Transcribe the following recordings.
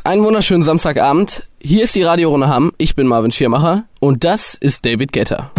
Einen wunderschönen Samstagabend. Hier ist die Radiorunde Hamm. Ich bin Marvin Schirmacher und das ist David Guetta.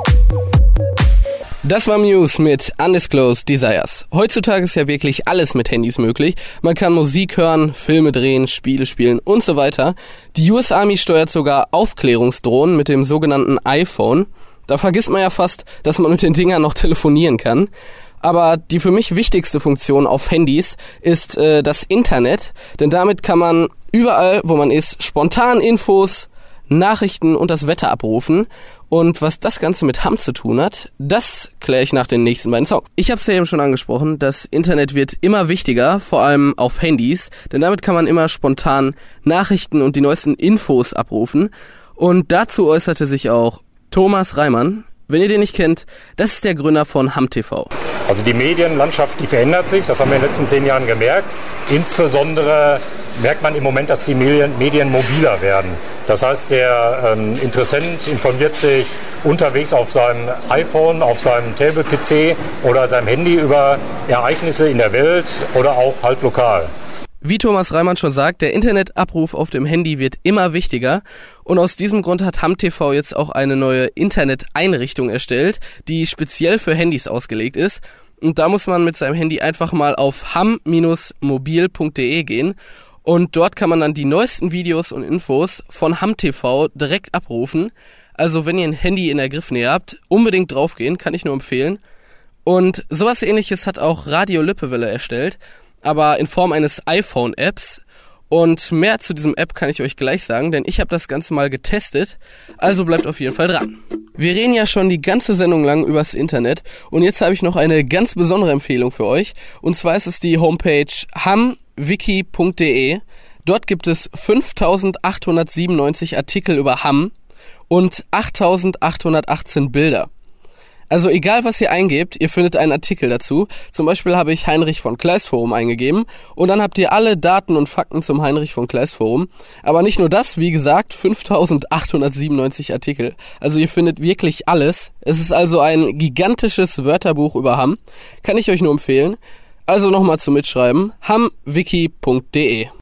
Das war Muse mit Undisclosed Desires. Heutzutage ist ja wirklich alles mit Handys möglich. Man kann Musik hören, Filme drehen, Spiele spielen und so weiter. Die US Army steuert sogar Aufklärungsdrohnen mit dem sogenannten iPhone. Da vergisst man ja fast, dass man mit den Dingern noch telefonieren kann. Aber die für mich wichtigste Funktion auf Handys ist das Internet, denn damit kann man überall, wo man ist, spontan Infos, Nachrichten und das Wetter abrufen. Und was das Ganze mit Hamm zu tun hat, das kläre ich nach den nächsten beiden Songs. Ich habe es ja eben schon angesprochen, das Internet wird immer wichtiger, vor allem auf Handys, denn damit kann man immer spontan Nachrichten und die neuesten Infos abrufen. Und dazu äußerte sich auch Thomas Reimann. Wenn ihr den nicht kennt, das ist der Gründer von Hamm TV. Also die Medienlandschaft, die verändert sich, das haben wir in den letzten 10 Jahren gemerkt. Insbesondere merkt man im Moment, dass die Medien mobiler werden. Das heißt, der Interessent informiert sich unterwegs auf seinem iPhone, auf seinem Tablet-PC oder seinem Handy über Ereignisse in der Welt oder auch halt lokal. Wie Thomas Reimann schon sagt, der Internetabruf auf dem Handy wird immer wichtiger und aus diesem Grund hat Hamm TV jetzt auch eine neue Internet-Einrichtung erstellt, die speziell für Handys ausgelegt ist. Und da muss man mit seinem Handy einfach mal auf hamm-mobil.de gehen und dort kann man dann die neuesten Videos und Infos von Hamm TV direkt abrufen. Also wenn ihr ein Handy in der Griffnähe habt, unbedingt draufgehen, kann ich nur empfehlen. Und sowas Ähnliches hat auch Radio Lippewelle erstellt, aber in Form eines iPhone-Apps. Und mehr zu diesem App kann ich euch gleich sagen, denn ich habe das Ganze mal getestet, also bleibt auf jeden Fall dran. Wir reden ja schon die ganze Sendung lang übers Internet und jetzt habe ich noch eine ganz besondere Empfehlung für euch. Und zwar ist es die Homepage hammwiki.de. Dort gibt es 5.897 Artikel über Hamm und 8.818 Bilder. Also egal, was ihr eingebt, ihr findet einen Artikel dazu. Zum Beispiel habe ich Heinrich von Kleist Forum eingegeben und dann habt ihr alle Daten und Fakten zum Heinrich von Kleist Forum. Aber nicht nur das, wie gesagt, 5.897 Artikel. Also ihr findet wirklich alles. Es ist also ein gigantisches Wörterbuch über Hamm. Kann ich euch nur empfehlen. Also nochmal zum Mitschreiben, hammwiki.de.